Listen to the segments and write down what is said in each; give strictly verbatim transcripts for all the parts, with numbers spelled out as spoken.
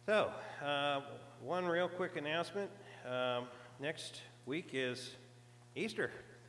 So, uh, one real quick announcement. Um, next week is Easter.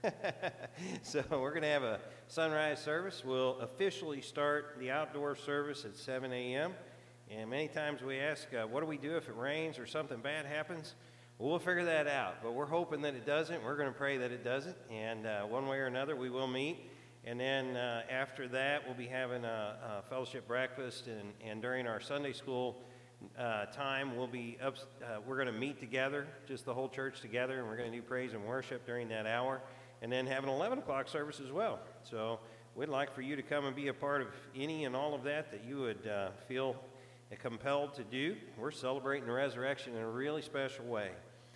So we're going to have a sunrise service. We'll officially start the outdoor service at seven a.m. And many times we ask, uh, what do we do if it rains or something bad happens? Well, we'll figure that out. But we're hoping that it doesn't. We're going to pray that it doesn't. And uh, one way or another, we will meet. And then uh, after that, we'll be having a, a fellowship breakfast. And, and during our Sunday school Uh, time we'll be up, uh, we're going to meet together, just the whole church together, and we're going to do praise and worship during that hour, and then have an eleven o'clock service as well. So we'd like for you to come and be a part of any and all of that that you would uh, feel compelled to do. We're celebrating the resurrection in a really special way.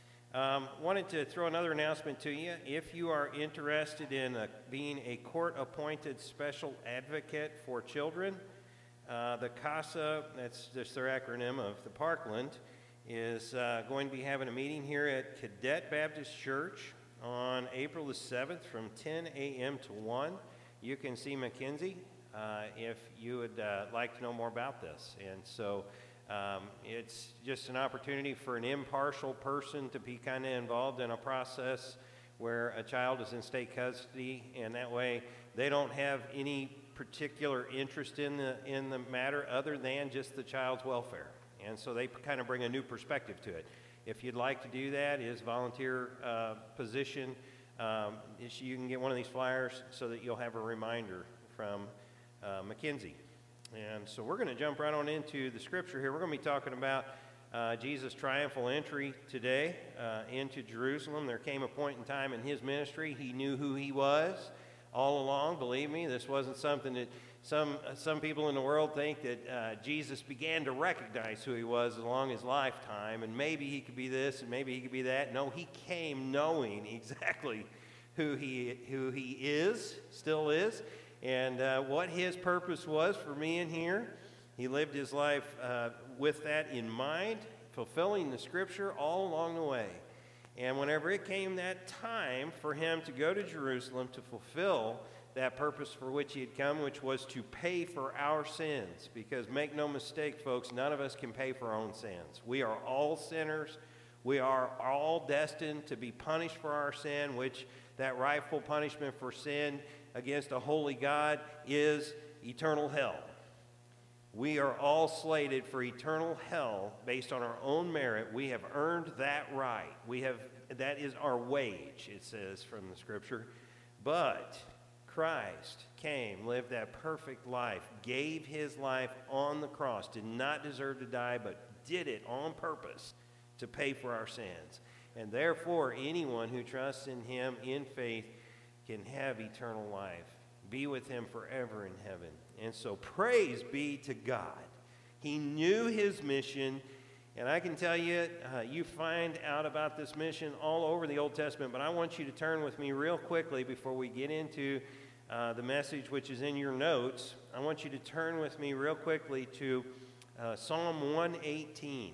Um, wanted to throw another announcement to you. If you are interested in uh, being a court-appointed special advocate for children, Uh, the CASA, that's just their acronym of the Parkland, is uh, going to be having a meeting here at Cadet Baptist Church on April the seventh from ten a.m. to one. You can see Mackenzie uh, if you would uh, like to know more about this. And so um, it's just an opportunity for an impartial person to be kind of involved in a process where a child is in state custody, and that way they don't have any particular interest in the in the matter other than just the child's welfare, and so they kind of bring a new perspective to it. If you'd like to do that, is volunteer uh, position. Um, is you can get one of these flyers so that you'll have a reminder from uh, Mackenzie. And so we're going to jump right on into the scripture here. We're going to be talking about uh, Jesus' triumphal entry today uh, into Jerusalem. There came a point in time in his ministry he knew who he was all along. Believe me, this wasn't something that some some people in the world think that uh, Jesus began to recognize who he was along his lifetime, and maybe he could be this and maybe he could be that. No, he came knowing exactly who he who he is, still is, and uh, what his purpose was for me in here. He lived his life uh, with that in mind, fulfilling the scripture all along the way. And whenever it came that time for him to go to Jerusalem to fulfill that purpose for which he had come, which was to pay for our sins, because make no mistake, folks, none of us can pay for our own sins. We are all sinners. We are all destined to be punished for our sin, which that rightful punishment for sin against a holy God is eternal hell. We are all slated for eternal hell based on our own merit. We have earned that right. We have that is our wage, it says from the scripture. But Christ came, lived that perfect life, gave his life on the cross, did not deserve to die, but did it on purpose to pay for our sins. And therefore, anyone who trusts in him in faith can have eternal life, be with him forever in heaven. And so praise be to God. He knew his mission, and I can tell you, uh, you find out about this mission all over the Old Testament, but I want you to turn with me real quickly before we get into uh, the message which is in your notes. I want you to turn with me real quickly to uh, Psalm one eighteen.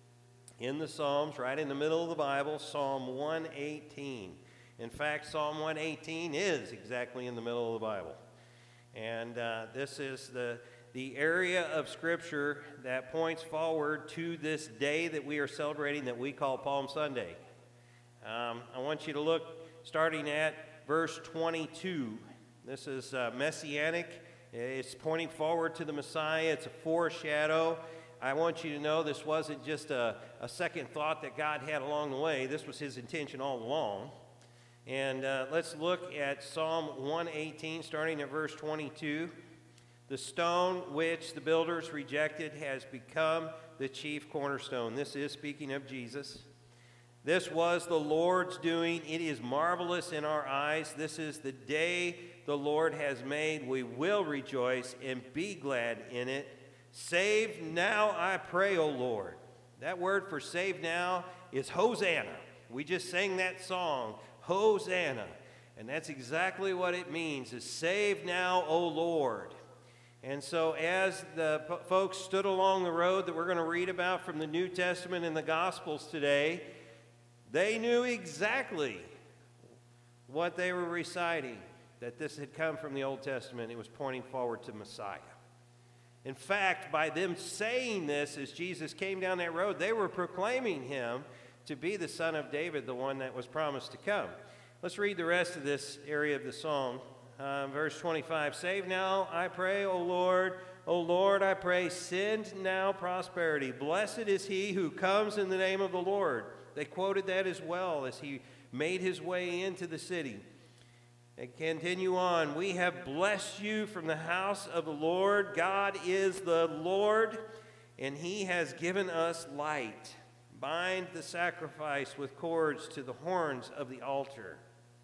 In the Psalms, right in the middle of the Bible, Psalm one eighteen. In fact, Psalm one eighteen is exactly in the middle of the Bible. And uh, this is the, the area of Scripture that points forward to this day that we are celebrating that we call Palm Sunday. Um, I want you to look starting at verse twenty-two. This is uh, messianic. It's pointing forward to the Messiah. It's a foreshadow. I want you to know this wasn't just a, a second thought that God had along the way. This was his intention all along. And uh, let's look at Psalm one eighteen, starting at verse twenty-two. The stone which the builders rejected has become the chief cornerstone. This is speaking of Jesus. This was the Lord's doing. It is marvelous in our eyes. This is the day the Lord has made. We will rejoice and be glad in it. Save now, I pray, O Lord. That word for save now is Hosanna. We just sang that song, Hosanna. And that's exactly what it means, is save now, O Lord. And so as the p- folks stood along the road that we're going to read about from the New Testament and the Gospels today, they knew exactly what they were reciting, that this had come from the Old Testament. It was pointing forward to Messiah. In fact, by them saying this as Jesus came down that road, they were proclaiming him to be the Son of David, the one that was promised to come. Let's read the rest of this area of the psalm. Uh, verse twenty-five, save now, I pray, O Lord. O Lord, I pray, send now prosperity. Blessed is he who comes in the name of the Lord. They quoted that as well as he made his way into the city. And continue on. We have blessed you from the house of the Lord. God is the Lord, and he has given us light. Bind the sacrifice with cords to the horns of the altar.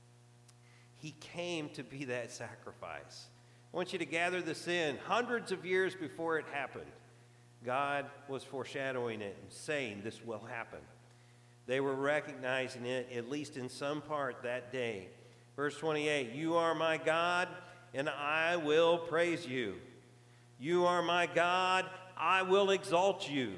He came to be that sacrifice. I want you to gather this in. Hundreds of years before it happened, God was foreshadowing it and saying this will happen. They were recognizing it, at least in some part, that day. Verse twenty-eight, you are my God, and I will praise you. You are my God, I will exalt you.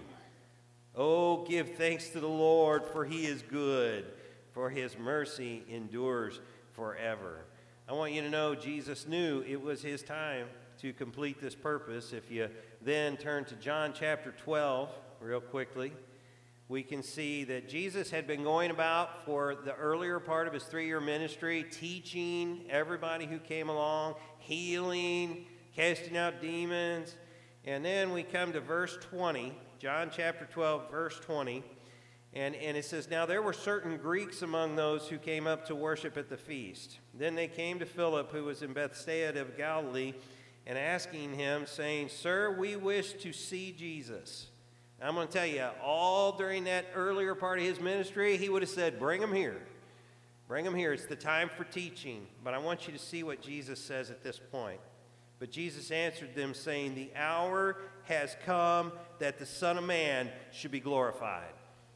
Oh, give thanks to the Lord, for he is good, for his mercy endures forever. I want you to know Jesus knew it was his time to complete this purpose. If you then turn to John chapter twelve real quickly, we can see that Jesus had been going about for the earlier part of his three-year ministry, teaching everybody who came along, healing, casting out demons. And then we come to verse twenty, John chapter twelve, verse twenty. And, and it says, now there were certain Greeks among those who came up to worship at the feast. Then they came to Philip, who was in Bethsaida of Galilee, and asking him, saying, Sir, we wish to see Jesus. Now, I'm going to tell you, all during that earlier part of his ministry, he would have said, bring him here. Bring him here. It's the time for teaching. But I want you to see what Jesus says at this point. But Jesus answered them, saying, the hour has come that the Son of Man should be glorified.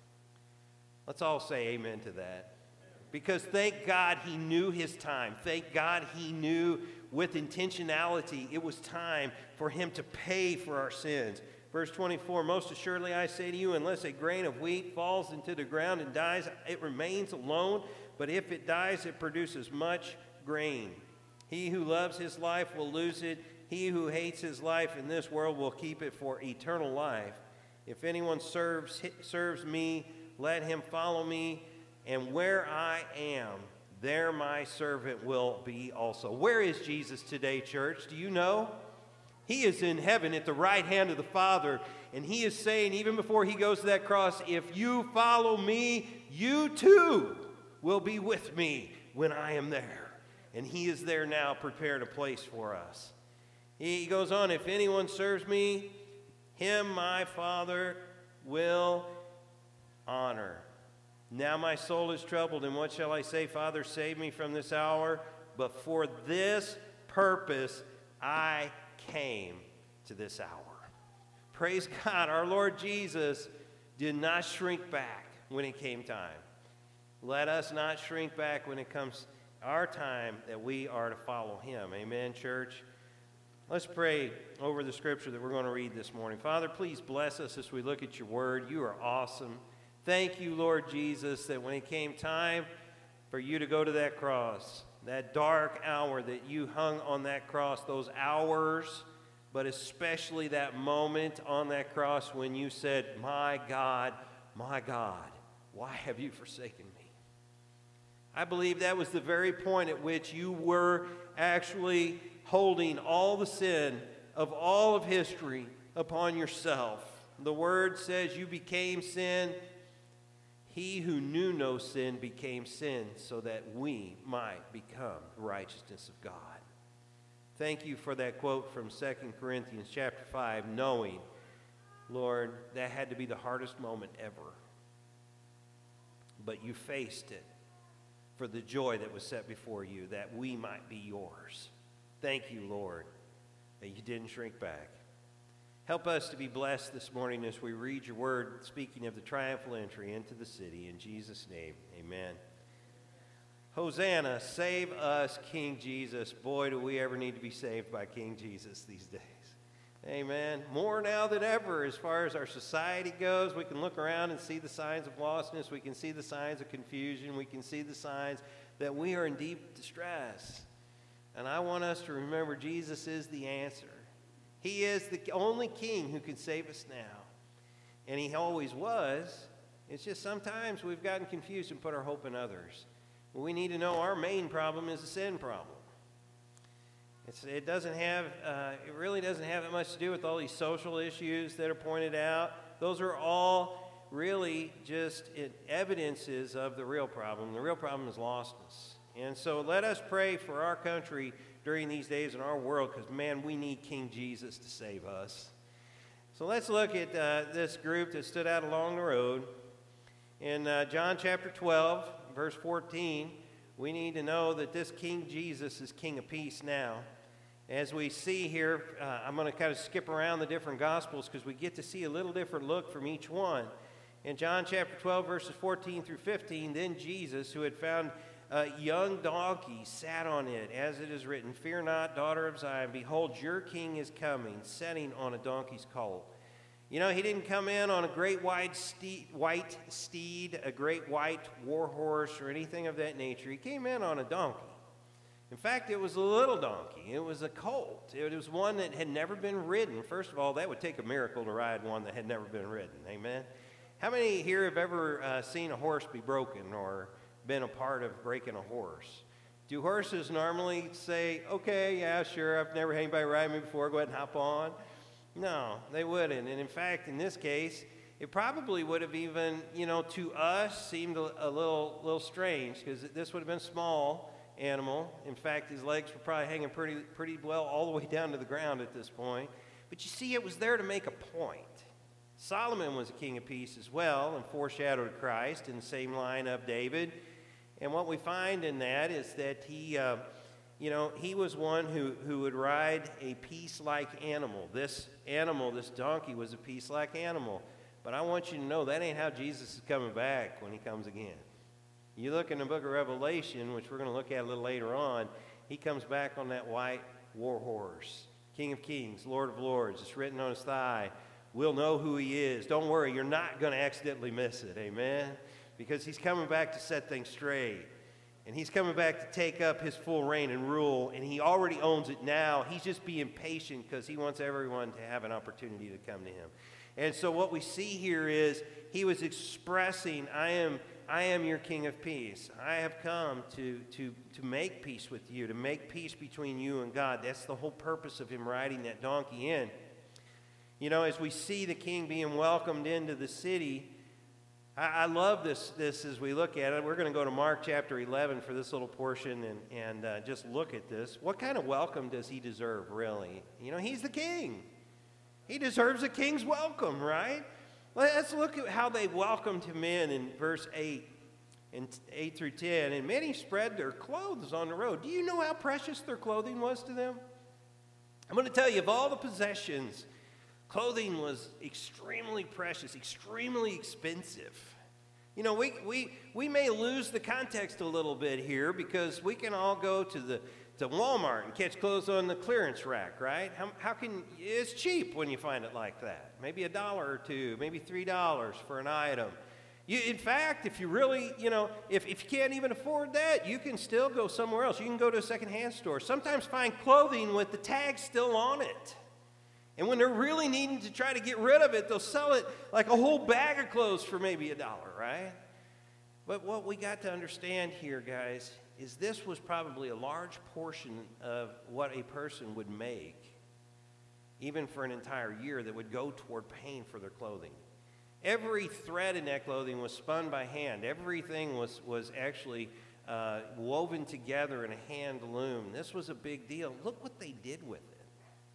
Let's all say amen to that. Because thank God he knew his time. Thank God he knew with intentionality it was time for him to pay for our sins. Verse twenty-four, most assuredly I say to you, unless a grain of wheat falls into the ground and dies, it remains alone. But if it dies, it produces much grain. He who loves his life will lose it. He who hates his life in this world will keep it for eternal life. If anyone serves serves me, let him follow me, and where I am, there my servant will be also. Where is Jesus today, church? Do you know? He is in heaven at the right hand of the Father, and he is saying, even before he goes to that cross, if you follow me, you too will be with me when I am there. And he is there now, prepared a place for us. He goes on, if anyone serves me, him my Father will honor. Now my soul is troubled, and what shall I say? Father, save me from this hour. But for this purpose I came to this hour. Praise God, our Lord Jesus did not shrink back when it came time. Let us not shrink back when it comes our time that we are to follow him. Amen, church? Let's pray over the scripture that we're going to read this morning. Father, please bless us as we look at your word. You are awesome. Thank you, Lord Jesus, that when it came time for you to go to that cross, that dark hour that you hung on that cross, those hours, but especially that moment on that cross when you said, my God, my God, why have you forsaken me? I believe that was the very point at which you were actually holding all the sin of all of history upon yourself. The word says you became sin. He who knew no sin became sin so that we might become the righteousness of God. Thank you for that quote from Second Corinthians chapter five, knowing, Lord, that had to be the hardest moment ever. But you faced it for the joy that was set before you, that we might be yours. Thank you, Lord, that you didn't shrink back. Help us to be blessed this morning as we read your word, speaking of the triumphal entry into the city. In Jesus' name, amen. Hosanna, save us, King Jesus. Boy, do we ever need to be saved by King Jesus these days. Amen. More now than ever as far as our society goes. We can look around and see the signs of lostness. We can see the signs of confusion. We can see the signs that we are in deep distress. And I want us to remember Jesus is the answer. He is the only king who can save us now. And he always was. It's just sometimes we've gotten confused and put our hope in others. Well, we need to know our main problem is a sin problem. It's, it doesn't have, uh, it really doesn't have that much to do with all these social issues that are pointed out. Those are all really just evidences of the real problem. The real problem is lostness. And so let us pray for our country during these days in our world, because, man, we need King Jesus to save us. So let's look at uh, this group that stood out along the road. In uh, John chapter twelve, verse fourteen, we need to know that this King Jesus is King of peace now. As we see here, uh, I'm going to kind of skip around the different Gospels because we get to see a little different look from each one. In John chapter twelve, verses fourteen through fifteen, then Jesus, who had found a young donkey, sat on it, as it is written, "Fear not, daughter of Zion, behold, your king is coming, sitting on a donkey's colt." You know, he didn't come in on a great white steed, white steed, a great white war horse, or anything of that nature. He came in on a donkey. In fact, it was a little donkey. It was a colt. It was one that had never been ridden. First of all, that would take a miracle to ride one that had never been ridden. Amen? How many here have ever uh, seen a horse be broken or been a part of breaking a horse? Do horses normally say, okay, yeah, sure, I've never had anybody ride me before, go ahead and hop on? No, they wouldn't. And in fact, in this case, it probably would have even, you know, to us seemed a, a little little strange, because this would have been a small animal. In fact, his legs were probably hanging pretty pretty well all the way down to the ground at this point. But you see, it was there to make a point. Solomon was a king of peace as well, and foreshadowed Christ in the same line of David. And what we find in that is that he, uh, you know, he was one who, who would ride a peace-like animal. This animal, this donkey, was a peace-like animal. But I want you to know that ain't how Jesus is coming back when he comes again. You look in the book of Revelation, which we're going to look at a little later on, he comes back on that white war horse. King of kings, Lord of lords. It's written on his thigh. We'll know who he is. Don't worry, you're not going to accidentally miss it. Amen? Because he's coming back to set things straight. And he's coming back to take up his full reign and rule. And he already owns it now. He's just being patient because he wants everyone to have an opportunity to come to him. And so what we see here is he was expressing, I am I am your King of peace. I have come to, to, to make peace with you, to make peace between you and God. That's the whole purpose of him riding that donkey in. You know, as we see the king being welcomed into the city, I, I love this, this as we look at it. We're going to go to Mark chapter eleven for this little portion and, and uh, just look at this. What kind of welcome does he deserve, really? You know, he's the king. He deserves a king's welcome, right? Let's look at how they welcomed him in in verse eight, and eight through ten. And many spread their clothes on the road. Do you know how precious their clothing was to them? I'm going to tell you, of all the possessions, clothing was extremely precious, extremely expensive. You know, we, we, we may lose the context a little bit here because we can all go to the to Walmart and catch clothes on the clearance rack, right? How, how can, it's cheap when you find it like that. Maybe a dollar or two, maybe three dollars for an item. You, in fact, if you really, you know, if, if you can't even afford that, you can still go somewhere else. You can go to a secondhand store. Sometimes find clothing with the tag still on it. And when they're really needing to try to get rid of it, they'll sell it like a whole bag of clothes for maybe a dollar, right? But what we got to understand here, guys, is this was probably a large portion of what a person would make, even for an entire year, that would go toward paying for their clothing. Every thread in that clothing was spun by hand. Everything was, was actually uh, woven together in a hand loom. This was a big deal. Look what they did with it.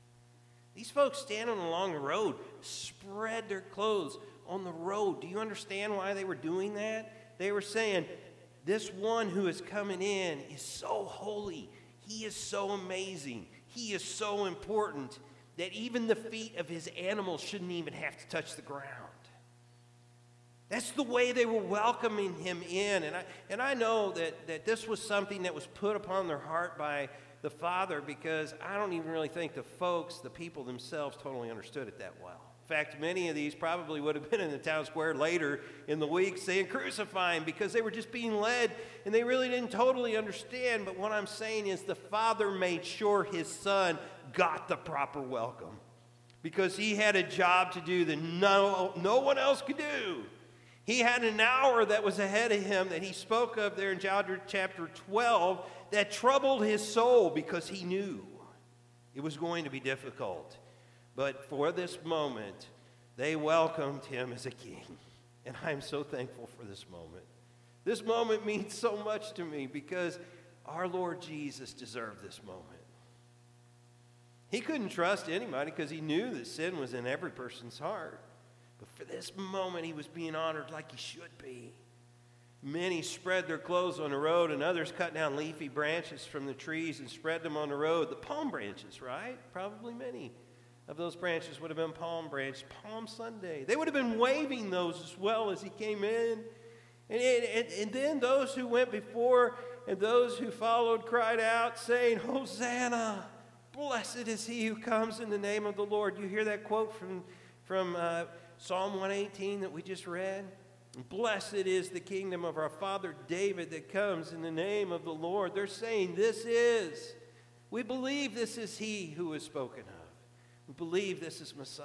These folks standing along the road spread their clothes on the road. Do you understand why they were doing that? They were saying, this one who is coming in is so holy. He is so amazing. He is so important that even the feet of his animals shouldn't even have to touch the ground. That's the way they were welcoming him in. And I, and I know that, that this was something that was put upon their heart by the Father, because I don't even really think the folks, the people themselves, totally understood it that well. In fact, many of these probably would have been in the town square later in the week saying, crucify him, because they were just being led and they really didn't totally understand. But what I'm saying is the Father made sure his Son got the proper welcome. because he had a job to do that no, no one else could do. He had an hour that was ahead of him that he spoke of there in John chapter twelve that troubled his soul because he knew it was going to be difficult. But for this moment, they welcomed him as a king. And I'm so thankful for this moment. This moment means so much to me because our Lord Jesus deserved this moment. He couldn't trust anybody because he knew that sin was in every person's heart. But for this moment, he was being honored like he should be. Many spread their clothes on the road, and others cut down leafy branches from the trees and spread them on the road. The palm branches, right? Probably many of those branches would have been palm branches. Palm Sunday. They would have been waving those as well as he came in. And, and, and then those who went before and those who followed cried out, saying, Hosanna! Blessed is he who comes in the name of the Lord. You hear that quote from, from uh, Psalm one eighteen that we just read? Blessed is the kingdom of our father David that comes in the name of the Lord. They're saying this is. We believe this is he who is spoken of. We believe this is Messiah.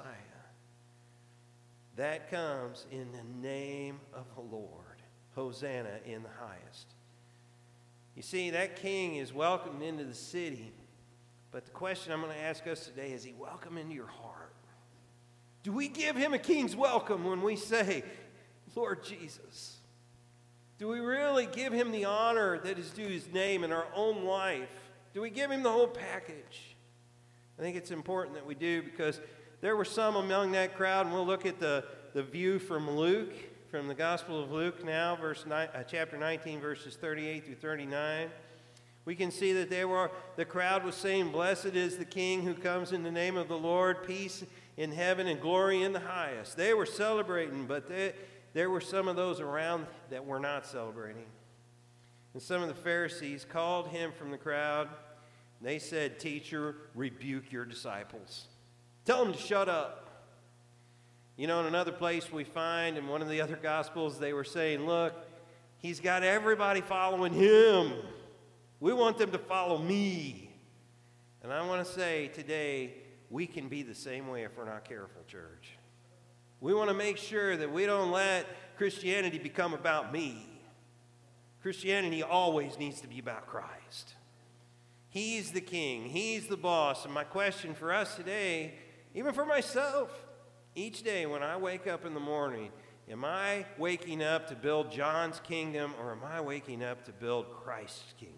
That comes in the name of the Lord. Hosanna in the highest. You see, that king is welcomed into the city. But the question I'm going to ask us today, is he welcome into your heart? Do we give him a king's welcome when we say, Lord Jesus? Do we really give him the honor that is due his name in our own life? Do we give him the whole package? I think it's important that we do, because there were some among that crowd, and we'll look at the, the view from Luke, from the Gospel of Luke now, verse nine, uh, chapter nineteen, verses thirty-eight through thirty-nine. We can see that they were, the crowd was saying, Blessed is the King who comes in the name of the Lord, peace in heaven and glory in the highest. They were celebrating, but they, there were some of those around that were not celebrating. And some of the Pharisees called him from the crowd. And they said, Teacher, rebuke your disciples. Tell them to shut up. You know, in another place we find, in one of the other Gospels, they were saying, look, he's got everybody following him. We want them to follow me. And I want to say today, we can be the same way if we're not careful, church. We want to make sure that we don't let Christianity become about me. Christianity always needs to be about Christ. He's the king. He's the boss. And my question for us today, even for myself, each day when I wake up in the morning, am I waking up to build John's kingdom, or am I waking up to build Christ's kingdom?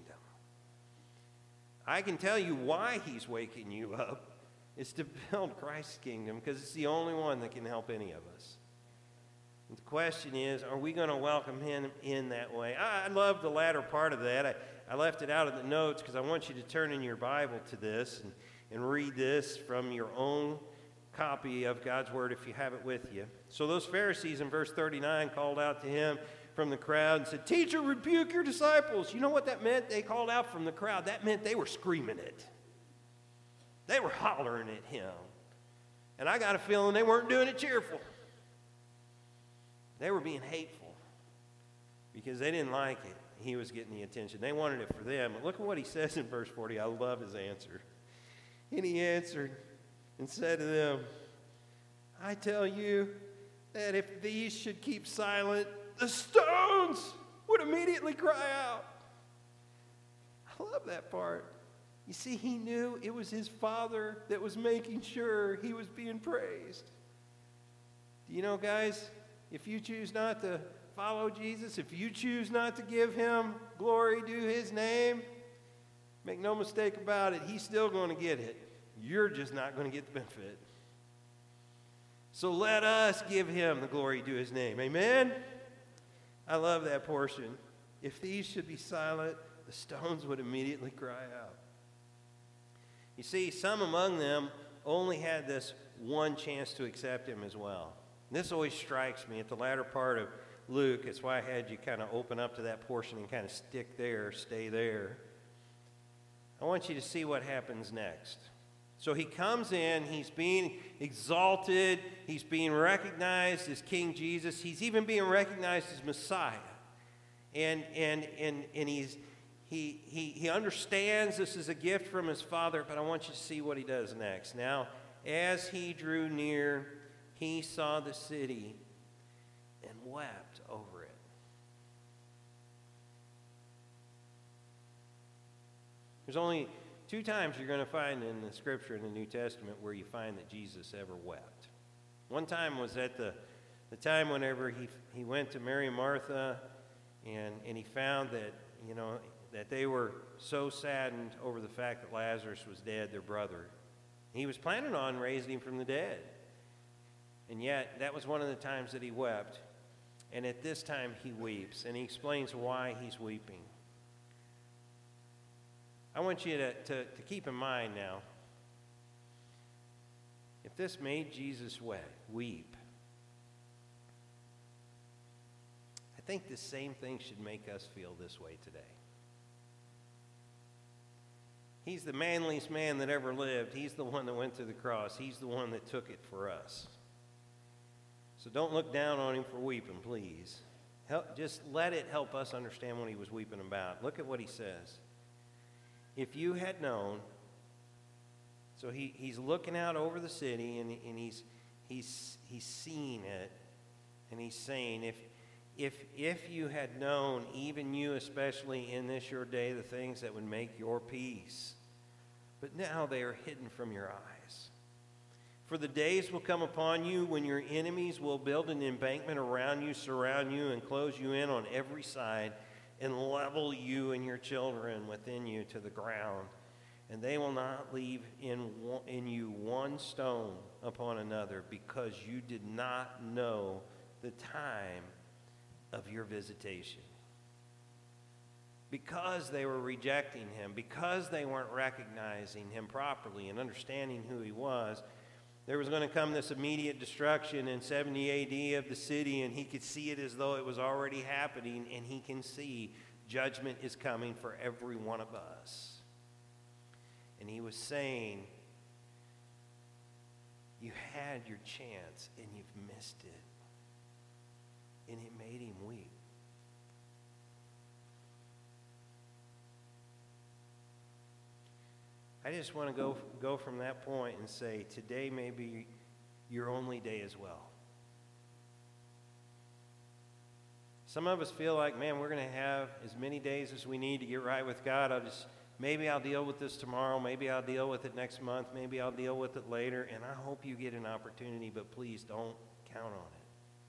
I can tell you why he's waking you up. It's to build Christ's kingdom, because it's the only one that can help any of us. And the question is, are we going to welcome him in that way? I, I love the latter part of that. I, I left it out of the notes because I want you to turn in your Bible to this and, and read this from your own copy of God's Word if you have it with you. So those Pharisees in verse thirty-nine called out to him from the crowd and said, Teacher, rebuke your disciples. You know what that meant? They called out from the crowd. That meant they were screaming it. They were hollering at him. And I got a feeling they weren't doing it cheerful. They were being hateful because they didn't like it. He was getting the attention. They wanted it for them. But look at what he says in verse forty. I love his answer. And he answered and said to them, I tell you that if these should keep silent, the stones would immediately cry out. I love that part. You see, he knew it was his Father that was making sure he was being praised. Do you know, guys, if you choose not to follow Jesus, if you choose not to give him glory due his name, make no mistake about it, he's still going to get it. You're just not going to get the benefit. So let us give him the glory due his name. Amen? I love that portion. If these should be silent, the stones would immediately cry out. You see, some among them only had this one chance to accept him as well. And this always strikes me at the latter part of Luke. It's why I had you kind of open up to that portion and kind of stick there, stay there. I want you to see what happens next. So he comes in, he's being exalted, he's being recognized as King Jesus, he's even being recognized as Messiah. And and and and he's he he he understands this is a gift from his Father, but I want you to see what he does next. Now, as he drew near, he saw the city and wept over it. There's only two times you're going to find in the Scripture in the New Testament where you find that Jesus ever wept. One time was at the, the time whenever he, he went to Mary and Martha, and, and he found that, you know, that they were so saddened over the fact that Lazarus was dead, their brother. He was planning on raising him from the dead. And yet, that was one of the times that he wept. And at this time, he weeps. And he explains why he's weeping. I want you to, to, to keep in mind now, if this made Jesus weep, I think the same thing should make us feel this way today. He's the manliest man that ever lived. He's the one that went to the cross. He's the one that took it for us. So don't look down on him for weeping, please. Help, just let it help us understand what he was weeping about. Look at what he says. If you had known, so he, he's looking out over the city, and, and he's, he's, he's seeing it, and he's saying, if, if, if you had known, even you especially in this your day, the things that would make your peace, but now they are hidden from your eyes. For the days will come upon you when your enemies will build an embankment around you, surround you, and close you in on every side, and level you and your children within you to the ground. And they will not leave in, in you one stone upon another, because you did not know the time of your visitation. Because they were rejecting him, because they weren't recognizing him properly and understanding who he was, there was going to come this immediate destruction in seventy A D of the city, and he could see it as though it was already happening, and he can see judgment is coming for every one of us. And he was saying, you had your chance, and you've missed it. And it made him weep. I just want to go, go from that point and say, today may be your only day as well. Some of us feel like, man, we're going to have as many days as we need to get right with God. I'll just, maybe I'll deal with this tomorrow. Maybe I'll deal with it next month. Maybe I'll deal with it later. And I hope you get an opportunity, but please don't count on it.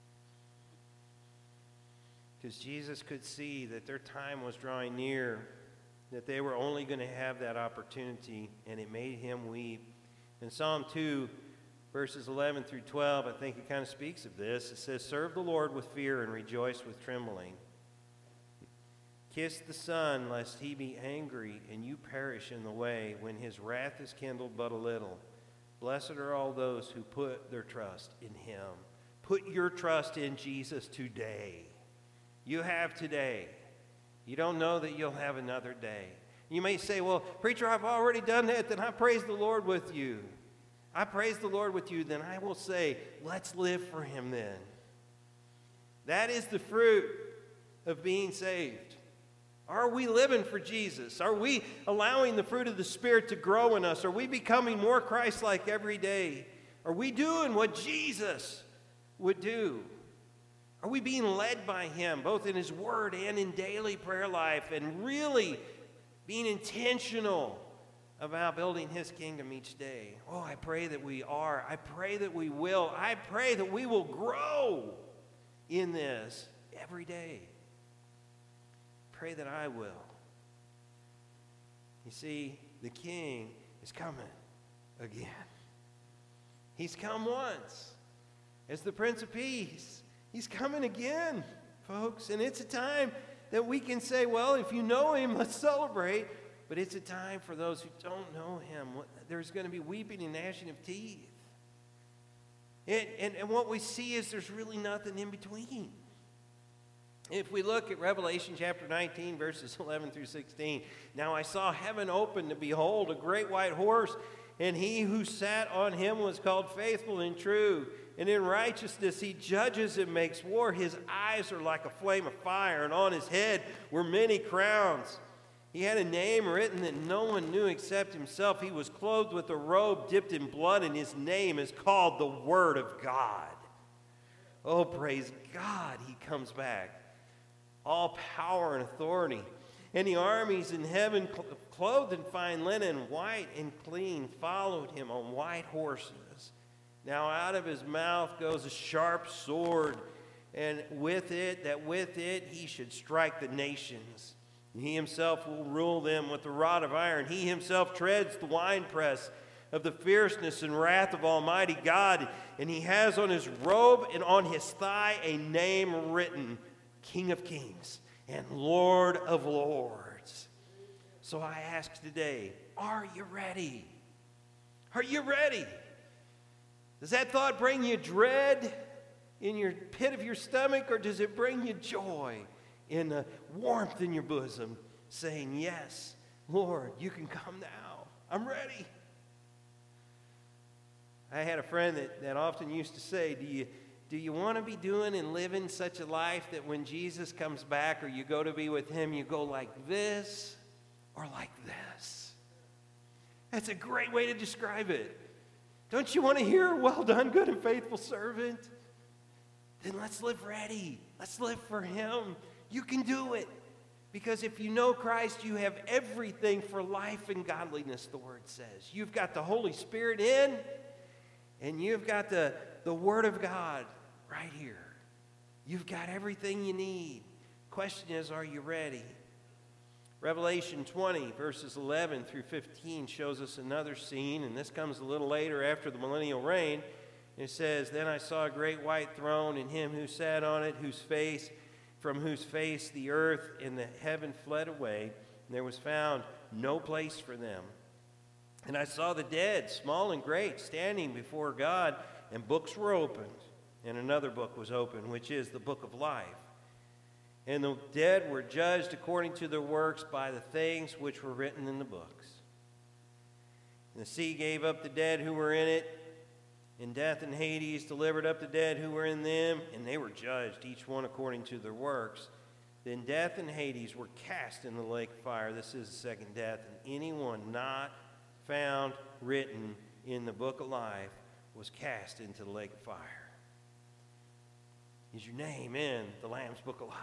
Because Jesus could see that their time was drawing near, that they were only going to have that opportunity, and it made him weep. In Psalm two, verses eleven through twelve, I think it kind of speaks of this. It says, serve the Lord with fear and rejoice with trembling. Kiss the Son, lest he be angry and you perish in the way, when his wrath is kindled but a little. Blessed are all those who put their trust in him. Put your trust in Jesus today. You have today. You don't know that you'll have another day. You may say, well, preacher, I've already done that. Then I praise the Lord with you. I praise the Lord with you. Then I will say, let's live for him then. That is the fruit of being saved. Are we living for Jesus? Are we allowing the fruit of the Spirit to grow in us? Are we becoming more Christ-like every day? Are we doing what Jesus would do? Are we being led by him, both in his word and in daily prayer life, and really being intentional about building his kingdom each day? Oh, I pray that we are. I pray that we will. I pray that we will grow in this every day. Pray that I will. You see, the King is coming again. He's come once as the Prince of Peace. He's coming again, folks. And it's a time that we can say, well, if you know him, let's celebrate. But it's a time for those who don't know him. There's going to be weeping and gnashing of teeth. And, and, and what we see is there's really nothing in between. If we look at Revelation chapter nineteen, verses eleven through sixteen, now I saw heaven open, to behold, a great white horse, and he who sat on him was called Faithful and True. And in righteousness he judges and makes war. His eyes are like a flame of fire, and on his head were many crowns. He had a name written that no one knew except himself. He was clothed with a robe dipped in blood, and his name is called the Word of God. Oh, praise God, he comes back. All power and authority. And the armies in heaven, clothed in fine linen, white and clean, followed him on white horses. Now out of his mouth goes a sharp sword, and with it, that with it he should strike the nations. He himself will rule them with a rod of iron. He himself treads the winepress of the fierceness and wrath of Almighty God. And he has on his robe and on his thigh a name written, King of Kings and Lord of Lords. So I ask today, are you ready? Are you ready? Does that thought bring you dread in your pit of your stomach, or does it bring you joy in the warmth in your bosom, saying, yes, Lord, you can come now. I'm ready. I had a friend that, that often used to say, do you, do you want to be doing and living such a life that when Jesus comes back or you go to be with him, you go like this or like this? That's a great way to describe it. Don't you want to hear, well done, good and faithful servant? Then let's live ready. Let's live for him. You can do it. Because if you know Christ, you have everything for life and godliness, the Word says. You've got the Holy Spirit in, and you've got the, the Word of God right here. You've got everything you need. Question is, are you ready? Revelation twenty, verses eleven through fifteen shows us another scene, and this comes a little later after the millennial reign. It says, then I saw a great white throne, and him who sat on it, whose face, from whose face the earth and the heaven fled away, and there was found no place for them. And I saw the dead, small and great, standing before God, and books were opened. And another book was opened, which is the book of life. And the dead were judged according to their works by the things which were written in the books. And the sea gave up the dead who were in it, and death and Hades delivered up the dead who were in them, and they were judged, each one according to their works. Then death and Hades were cast in the lake of fire. This is the second death. And anyone not found written in the book of life was cast into the lake of fire. Is your name in the Lamb's book of life?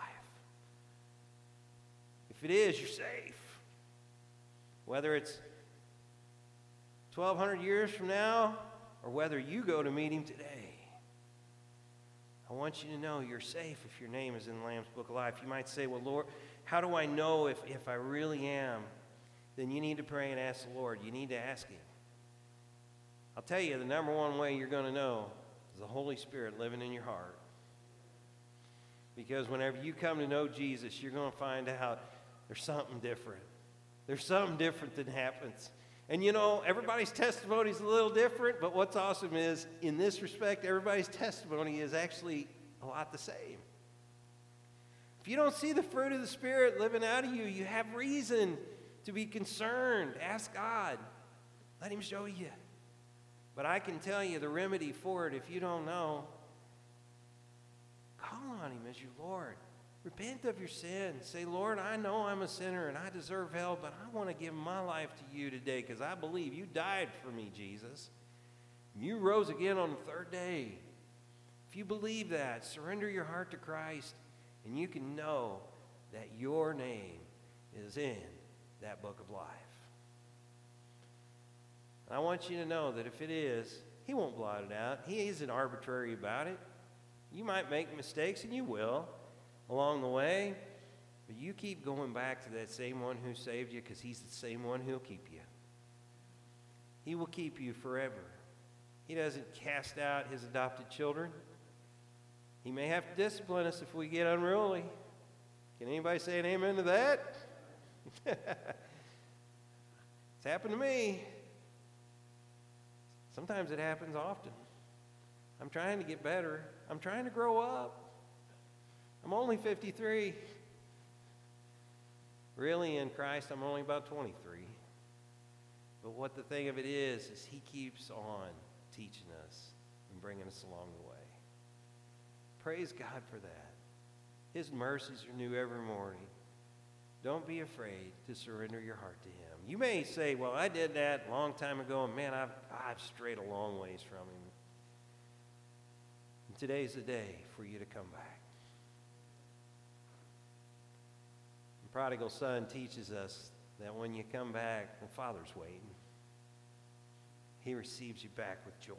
If it is, you're safe. Whether it's twelve hundred years from now, or whether you go to meet him today, I want you to know you're safe if your name is in the Lamb's book of life. You might say, well, Lord, how do I know if, if I really am? Then you need to pray and ask the Lord. You need to ask him. I'll tell you, the number one way you're going to know is the Holy Spirit living in your heart. Because whenever you come to know Jesus, you're going to find out there's something different. There's something different that happens. And you know, everybody's testimony is a little different, but what's awesome is, in this respect, everybody's testimony is actually a lot the same. If you don't see the fruit of the Spirit living out of you, you have reason to be concerned. Ask God. Let him show you. But I can tell you the remedy for it if you don't know. Call on him as your Lord. Repent of your sin. Say, Lord, I know I'm a sinner and I deserve hell, but I want to give my life to you today because I believe you died for me, Jesus. You rose again on the third day. If you believe that, surrender your heart to Christ, and you can know that your name is in that book of life. And I want you to know that if it is, he won't blot it out. He isn't arbitrary about it. You might make mistakes, and you will, along the way, but you keep going back to that same one who saved you, because he's the same one who'll keep you. He will keep you forever. He doesn't cast out his adopted children. He may have to discipline us if we get unruly. Can anybody say an amen to that? It's happened to me. Sometimes it happens often. I'm trying to get better. I'm trying to grow up. I'm only fifty-three. Really, in Christ, I'm only about twenty-three. But what the thing of it is, is he keeps on teaching us and bringing us along the way. Praise God for that. His mercies are new every morning. Don't be afraid to surrender your heart to him. You may say, well, I did that a long time ago, and man, I've, I've strayed a long ways from him. And today's the day for you to come back. The prodigal son teaches us that when you come back, the Father's waiting. He receives you back with joy.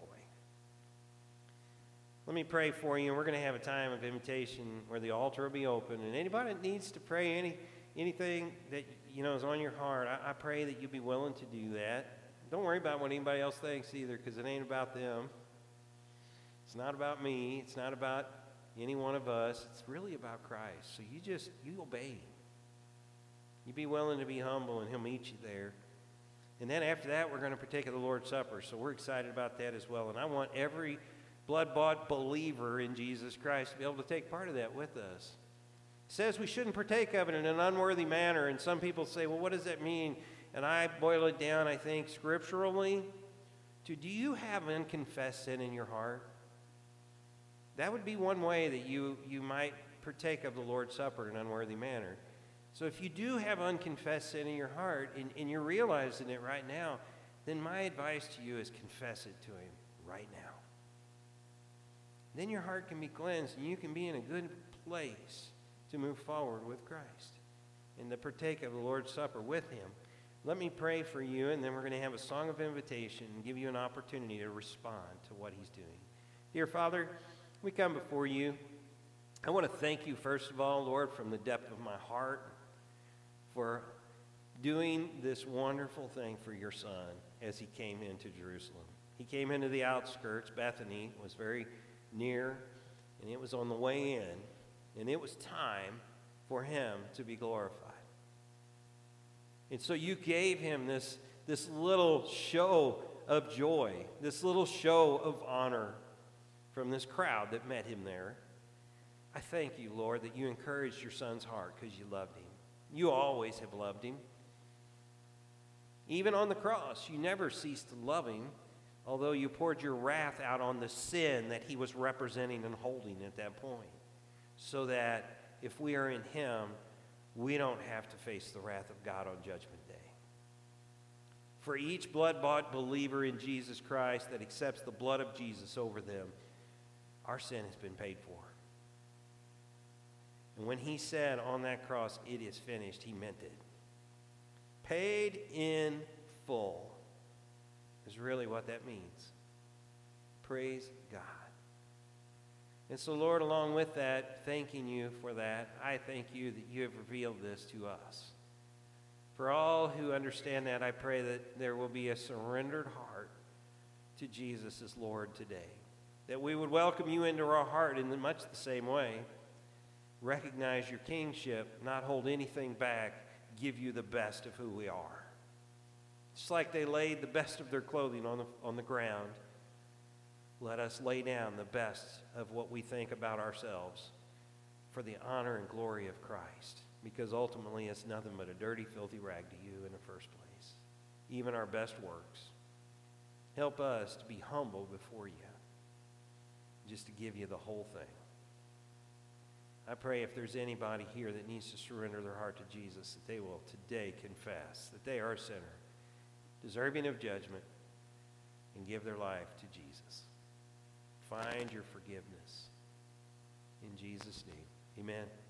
Let me pray for you, and we're going to have a time of invitation where the altar will be open. And anybody that needs to pray any anything that you know is on your heart, I, I pray that you'll be willing to do that. Don't worry about what anybody else thinks either, because it ain't about them. It's not about me. It's not about any one of us. It's really about Christ. So you just, you obey him. You be willing to be humble, and he'll meet you there. And then after that, we're going to partake of the Lord's Supper. So we're excited about that as well. And I want every blood-bought believer in Jesus Christ to be able to take part of that with us. It says we shouldn't partake of it in an unworthy manner. And some people say, well, what does that mean? And I boil it down, I think, scripturally to, do you have unconfessed sin in your heart? That would be one way that you, you might partake of the Lord's Supper in an unworthy manner. So if you do have unconfessed sin in your heart, and, and you're realizing it right now, then my advice to you is confess it to him right now. Then your heart can be cleansed, and you can be in a good place to move forward with Christ and to partake of the Lord's Supper with him. Let me pray for you, and then we're going to have a song of invitation and give you an opportunity to respond to what he's doing. Dear Father, we come before you. I want to thank you, first of all, Lord, from the depth of my heart for doing this wonderful thing for your son as he came into Jerusalem. He came into the outskirts. Bethany was very near, and it was on the way in, and it was time for him to be glorified. And so you gave him this, this little show of joy, this little show of honor from this crowd that met him there. I thank you, Lord, that you encouraged your son's heart because you loved him. You always have loved him. Even on the cross, you never ceased to love him, although you poured your wrath out on the sin that he was representing and holding at that point, so that if we are in him, we don't have to face the wrath of God on Judgment Day. For each blood-bought believer in Jesus Christ that accepts the blood of Jesus over them, our sin has been paid for. And when he said on that cross, it is finished, he meant it. Paid in full is really what that means. Praise God. And so, Lord, along with that, thanking you for that, I thank you that you have revealed this to us. For all who understand that, I pray that there will be a surrendered heart to Jesus as Lord today. That we would welcome you into our heart in much the same way. Recognize your kingship, not hold anything back, give you the best of who we are. Just like they laid the best of their clothing on the, on the ground, let us lay down the best of what we think about ourselves for the honor and glory of Christ, because ultimately it's nothing but a dirty, filthy rag to you in the first place, even our best works. Help us to be humble before you, just to give you the whole thing. I pray if there's anybody here that needs to surrender their heart to Jesus, that they will today confess that they are a sinner, deserving of judgment, and give their life to Jesus. Find your forgiveness. In Jesus' name, amen.